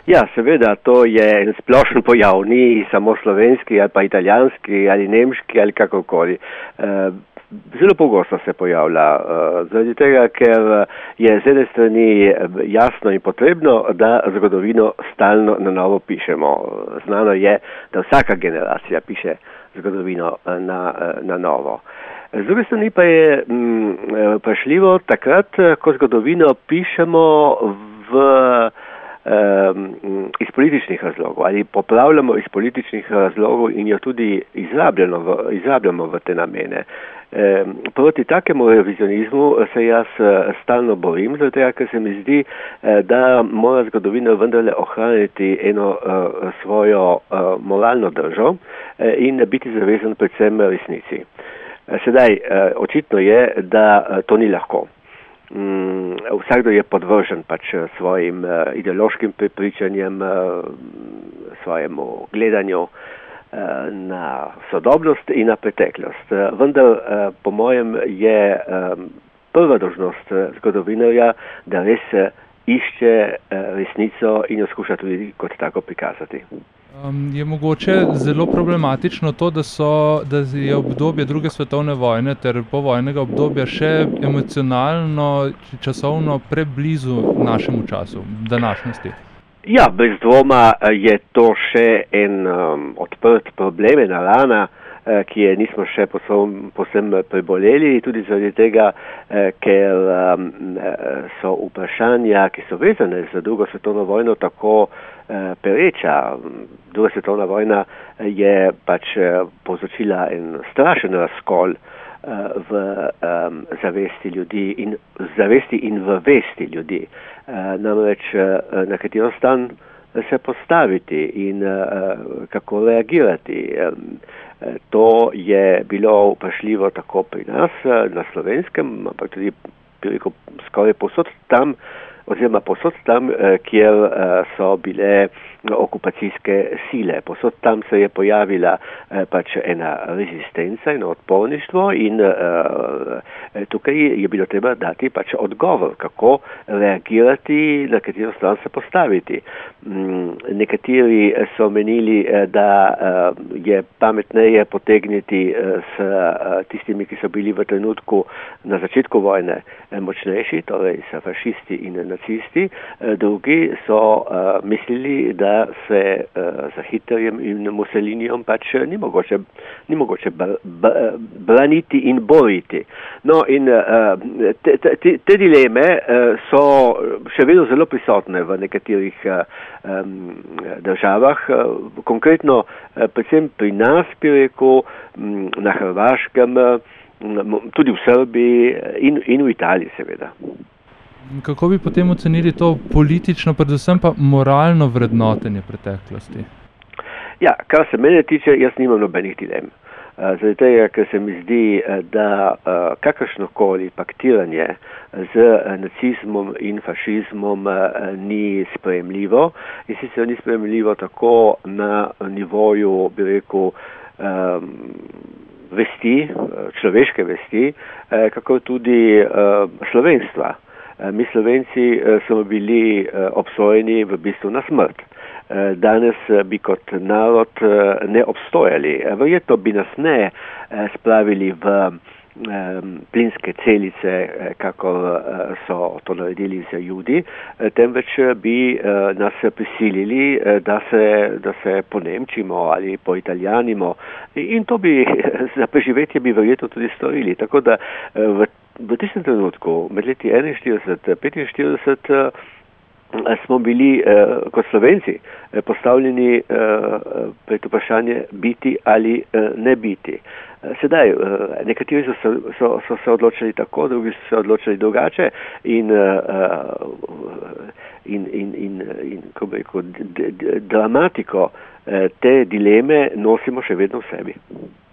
Ja, seveda, to je en splošen pojav, ni samo slovenski ali pa italijanski ali nemški ali kakokoli. Zelo pogosto se pojavlja, zaradi tega, ker je z ene strani jasno in potrebno, da zgodovino stalno na novo pišemo. Znano je, da vsaka generacija piše zgodovino na novo. Z druge strani pa je vprašljivo takrat, ko zgodovino pišemo iz političnih razlogov ali popravljamo iz političnih razlogov in jo tudi izrabljamo v te namene. Proti takemu revizionizmu se jaz stalno borim, zaradi tega, ker se mi zdi, da mora zgodovina vendarle ohraniti eno svojo moralno držo in biti zavezan predvsem resnici. Sedaj, očitno je, da to ni lahko. Vsakdo je podvržen pač svojim ideološkim prepričanjem, svojemu gledanju na sodobnost in na preteklost. Vendar, po mojem, je prva dolžnost zgodovinarja, da res išče resnico in jo skuša tudi kot tako prikazati. Je mogoče zelo problematično to, da je obdobje druge svetovne vojne ter povojnega obdobja še emocionalno, časovno preblizu našemu času, današnjosti? Ja, brez dvoma je to še en odprt problem, ena rana, ki je nismo še povsem preboleli, tudi zaradi tega, ker so vprašanja, ki so vezane za drugo svetovno vojno, tako pereča. Druga svetovna vojna je pač povzročila en strašen razkol v zavesti ljudi in v vesti ljudi. Namreč na katero stran se postaviti in kako reagirati. To je bilo vprašljivo tako pri nas, na Slovenskem, ampak tudi skoraj povsod tam, kjer so bile okupacijske sile. Posod tam se je pojavila pač ena rezistenca, eno odporništvo in tukaj je bilo treba dati pač odgovor, kako reagirati, na katero stran se postaviti. Nekateri so menili, da je pametneje potegniti s tistimi, ki so bili v trenutku na začetku vojne močnejši, torej s fašisti in nacisti. Drugi so mislili, da se za Hitlerjem in Mussolinijem pač ni mogoče braniti in boriti. No in te dileme so še vedno zelo prisotne v nekaterih državah, konkretno predvsem pri nas, bi rekel, na Hrvaškem, tudi v Srbiji in v Italiji seveda. Kako bi potem ocenili to politično, predvsem pa moralno vrednotenje preteklosti? Ja, kar se mene tiče, jaz nimam nobenih dilem. Zaradi tega, ker se mi zdi, da kakršnokoli paktiranje z nacizmom in fašizmom ni sprejemljivo. In sicer ni sprejemljivo tako na nivoju, bi rekel, vesti, človeške vesti, kako tudi slovenstva. Mi Slovenci smo bili obsojeni v bistvu na smrt. Danes bi kot narod ne obstojali. Verjetno bi nas ne spravili v plinske celice, kako so to naredili z Judi, temveč bi nas prisilili, da se ponemčimo ali poitalijanimo. In to bi za preživetje bi verjetno tudi storili. Tako da v tistem trenutku, med leti 41-45, smo bili kot Slovenci postavljeni pred vprašanje biti ali ne biti. Sedaj, nekateri so se odločili tako, drugi so se odločili drugače in kako bi rekel, dramatiko te dileme nosimo še vedno v sebi.